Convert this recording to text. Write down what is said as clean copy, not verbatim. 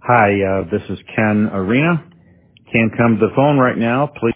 Hi, this is Ken Arena. Can't come to the phone right now. Please